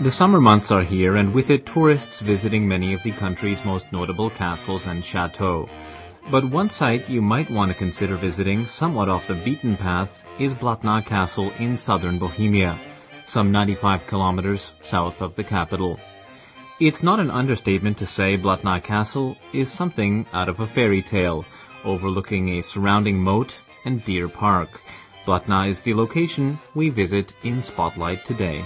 The summer months are here, and with it tourists visiting many of the country's most notable castles and chateaux. But one site you might want to consider visiting, somewhat off the beaten path, is Blatná Castle in southern Bohemia, some 95 kilometers south of the capital. It's not an understatement to say Blatná Castle is something out of a fairy tale, overlooking a surrounding moat and deer park. Blatná is the location we visit in Spotlight today.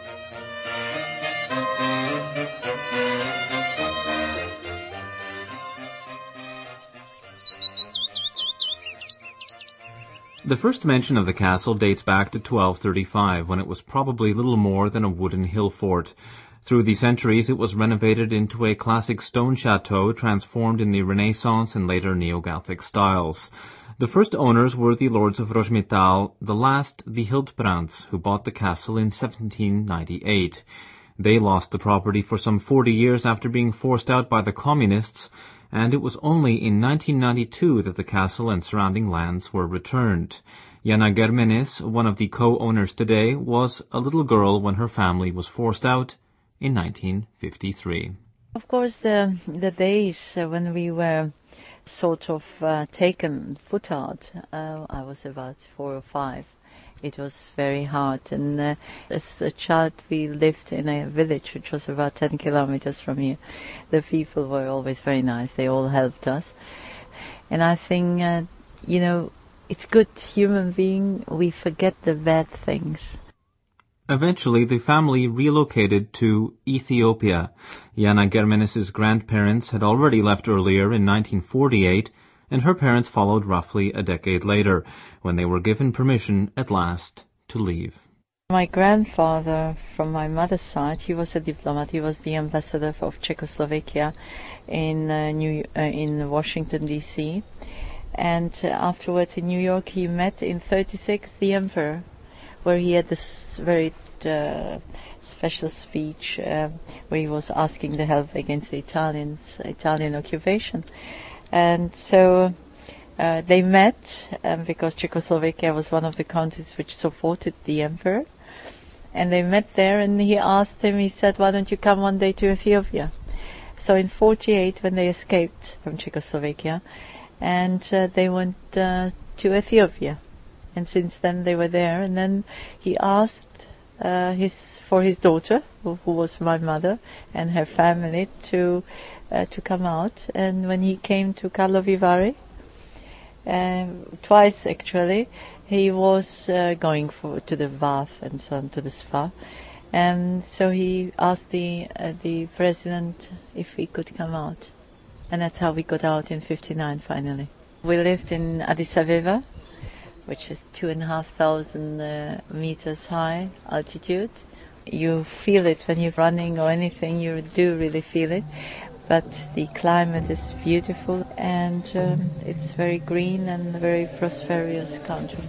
The first mention of the castle dates back to 1235, when it was probably little more than a wooden hill fort. Through the centuries, it was renovated into a classic stone chateau transformed in the Renaissance and later Neo-Gothic styles. The first owners were the lords of Rožmitál, the last the Hildebrands, who bought the castle in 1798. They lost the property for some 40 years after being forced out by the communists, and it was only in 1992 that the castle and surrounding lands were returned. Jana Germenis, one of the co-owners today, was a little girl when her family was forced out in 1953. Of course, the days when we were sort of taken foot out, I was about 4 or 5. It was very hard, and as a child we lived in a village which was about 10 kilometers from here. The people were always very nice, they all helped us. And I think, it's good human being, we forget the bad things. Eventually, the family relocated to Ethiopia. Jana Germenis' grandparents had already left earlier in 1948, and her parents followed roughly a decade later, when they were given permission at last to leave. My grandfather, from my mother's side, he was a diplomat. He was the ambassador of Czechoslovakia in Washington, D.C. And afterwards in New York, he met in 1936 the emperor, where he had this very special speech where he was asking the help against the Italian occupation. And so they met because Czechoslovakia was one of the countries which supported the emperor. And they met there, and he asked him, he said, why don't you come one day to Ethiopia? So in 1948, when they escaped from Czechoslovakia, and they went to Ethiopia. And since then they were there. And then he asked for his daughter, who was my mother, and her family to come out. And when he came to Karlovy Vary, twice actually, he was going to the bath and so on, to the spa. And so he asked the president if he could come out. And that's how we got out in 1959 finally. We lived in Addis Ababa, which is 2,500 meters high altitude. You feel it when you're running or anything, you do really feel it. But the climate is beautiful, and it's very green and a very prosperous country.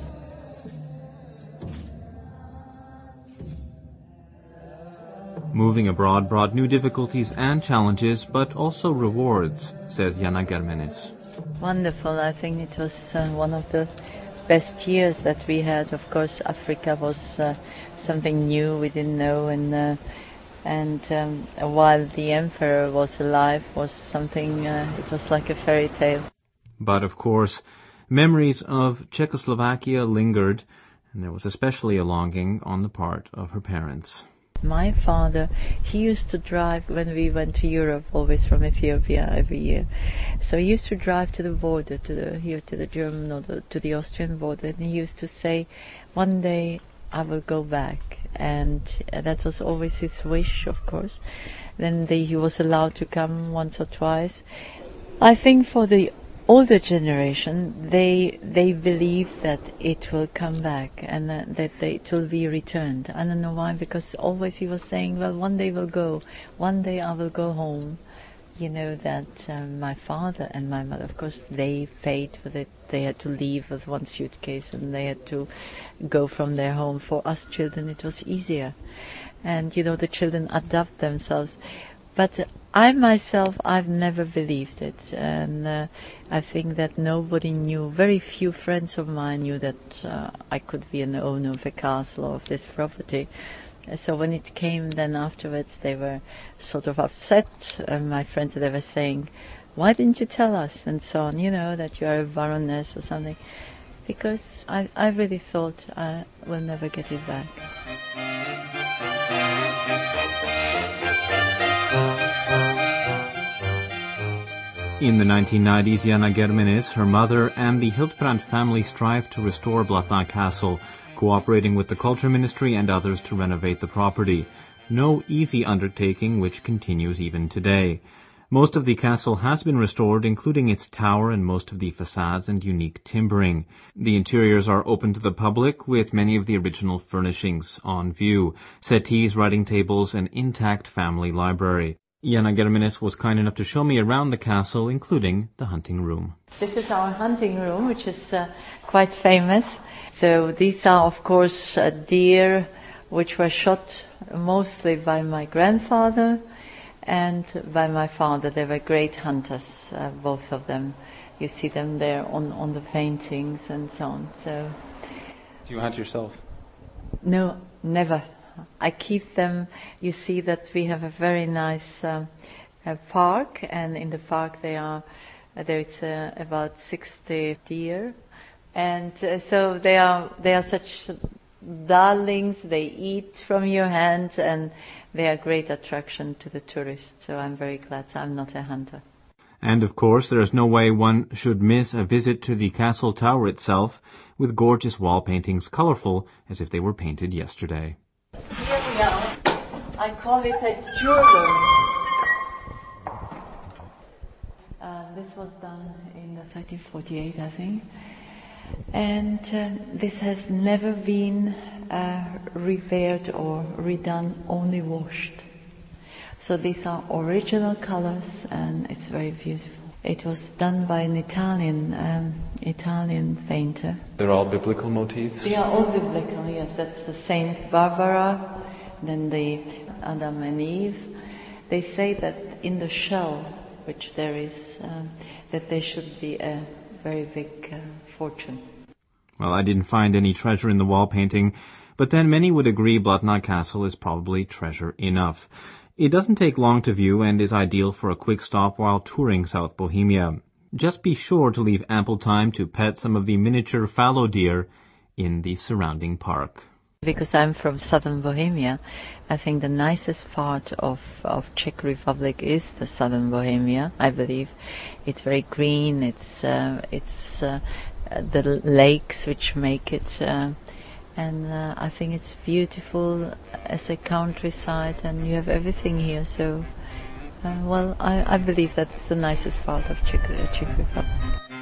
Moving abroad brought new difficulties and challenges, but also rewards, says Jana Germenis. Wonderful. I think it was one of the best years that we had. Of course, Africa was something new we didn't know, and while the emperor was alive, was something. It was like a fairy tale. But of course, memories of Czechoslovakia lingered, and there was especially a longing on the part of her parents. My father, he used to drive when we went to Europe, always from Ethiopia every year. So he used to drive to the border, to the German or to the Austrian border, and he used to say, one day I will go back. And that was always his wish, of course. Then he was allowed to come once or twice. I think for the older generation, they believe that it will come back and that it will be returned. I don't know why, because always he was saying, well, one day we'll go, one day I will go home. You know that my father and my mother, of course, they paid for it. They had to leave with one suitcase and they had to go from their home. For us children, it was easier. And, the children adapt themselves. But I myself, I've never believed it. And I think that nobody knew, very few friends of mine knew that I could be an owner of a castle or of this property. So when it came then afterwards, they were sort of upset. My friends, they were saying, why didn't you tell us? And so on, that you are a baroness or something. Because I really thought I will never get it back. In the 1990s, Jana Germenis, her mother, and the Hildbrand family strived to restore Blatna Castle, cooperating with the Culture Ministry and others to renovate the property. No easy undertaking, which continues even today. Most of the castle has been restored, including its tower and most of the facades and unique timbering. The interiors are open to the public, with many of the original furnishings on view: settees, writing tables, an intact family library. Jana Germenis was kind enough to show me around the castle, including the hunting room. This is our hunting room, which is quite famous. So these are, of course, deer which were shot mostly by my grandfather and by my father. They were great hunters, both of them. You see them there on the paintings and so on. So, do you hunt yourself? No, never. I keep them. You see that we have a very nice park, and in the park there it's about 60 deer, and so they are such darlings. They eat from your hand, and they are great attraction to the tourists. So I'm very glad I'm not a hunter. And of course, there is no way one should miss a visit to the castle tower itself, with gorgeous wall paintings, colorful as if they were painted yesterday. Here we are. I call it a jewel. This was done in 1348, I think. And this has never been repaired or redone, only washed. So these are original colors, and it's very beautiful. It was done by an Italian painter. They're all biblical motifs? They are all biblical, yes. That's the Saint Barbara, then the Adam and Eve. They say that in the shell, which there is, that there should be a very big fortune. Well, I didn't find any treasure in the wall painting, but then many would agree Blatna Castle is probably treasure enough. It doesn't take long to view and is ideal for a quick stop while touring South Bohemia. Just be sure to leave ample time to pet some of the miniature fallow deer in the surrounding park. Because I'm from southern Bohemia, I think the nicest part of Czech Republic is the southern Bohemia, I believe. It's very green, it's the lakes which make it, and I think it's beautiful as a countryside, and you have everything here, so I believe that's the nicest part of Czech Republic.